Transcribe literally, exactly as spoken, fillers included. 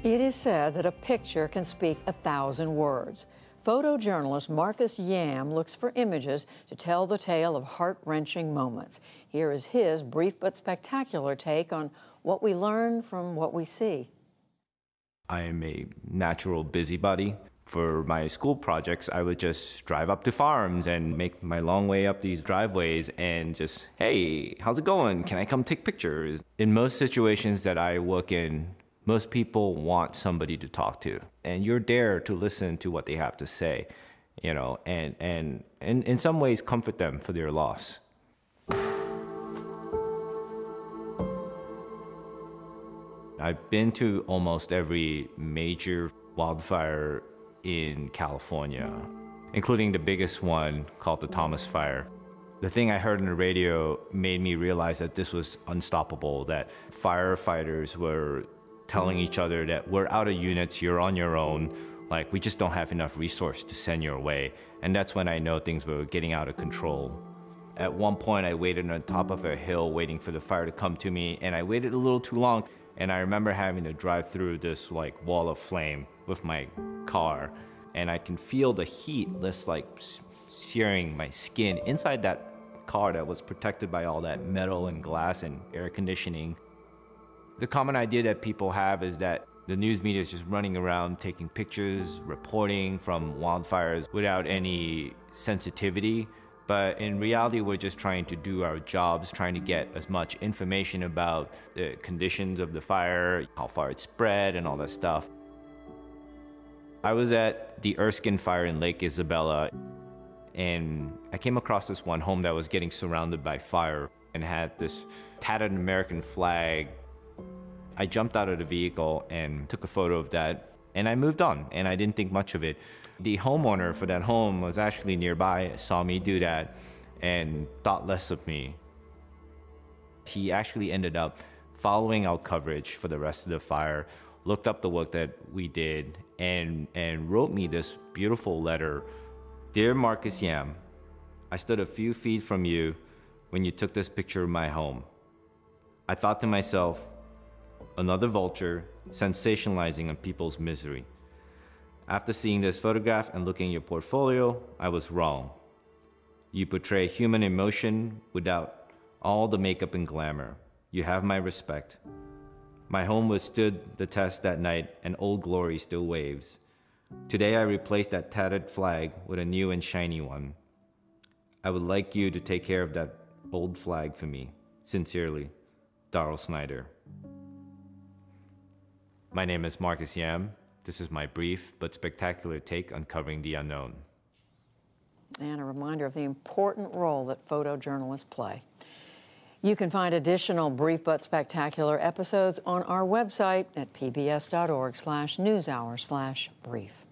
It is said that a picture can speak a thousand words. Photojournalist Marcus Yam looks for images to tell the tale of heart-wrenching moments. Here is his brief but spectacular take on what we learn from what we see. I am a natural busybody. For my school projects, I would just drive up to farms and make my long way up these driveways and just, hey, how's it going? Can I come take pictures? In most situations that I work in, most people want somebody to talk to, and you're there to listen to what they have to say, you know, and, and, and in some ways comfort them for their loss. I've been to almost every major wildfire in California, including the biggest one called the Thomas Fire. The thing I heard on the radio made me realize that this was unstoppable, that firefighters were telling each other that we're out of units, you're on your own, like we just don't have enough resource to send your way. And that's when I know things were getting out of control. At one point I waited on top of a hill waiting for the fire to come to me, and I waited a little too long, and I remember having to drive through this like wall of flame with my car, and I can feel the heat just like searing my skin inside that car that was protected by all that metal and glass and air conditioning. The common idea that people have is that the news media is just running around taking pictures, reporting from wildfires without any sensitivity. But in reality, we're just trying to do our jobs, trying to get as much information about the conditions of the fire, how far it spread, and all that stuff. I was at the Erskine Fire in Lake Isabella, and I came across this one home that was getting surrounded by fire and had this tattered American flag. I jumped out of the vehicle and took a photo of that, and I moved on, and I didn't think much of it. The homeowner for that home was actually nearby, saw me do that, and thought less of me. He actually ended up following our coverage for the rest of the fire, looked up the work that we did, and, and wrote me this beautiful letter. Dear Marcus Yam, I stood a few feet from you when you took this picture of my home. I thought to myself, another vulture sensationalizing on people's misery. After seeing this photograph and looking at your portfolio, I was wrong. You portray human emotion without all the makeup and glamour. You have my respect. My home withstood the test that night, and old glory still waves. Today I replaced that tattered flag with a new and shiny one. I would like you to take care of that old flag for me. Sincerely, Darrell Snyder. My name is Marcus Yam. This is my brief but spectacular take on covering the unknown. And a reminder of the important role that photojournalists play. You can find additional brief but spectacular episodes on our website at pbs.org slash newshour slash brief.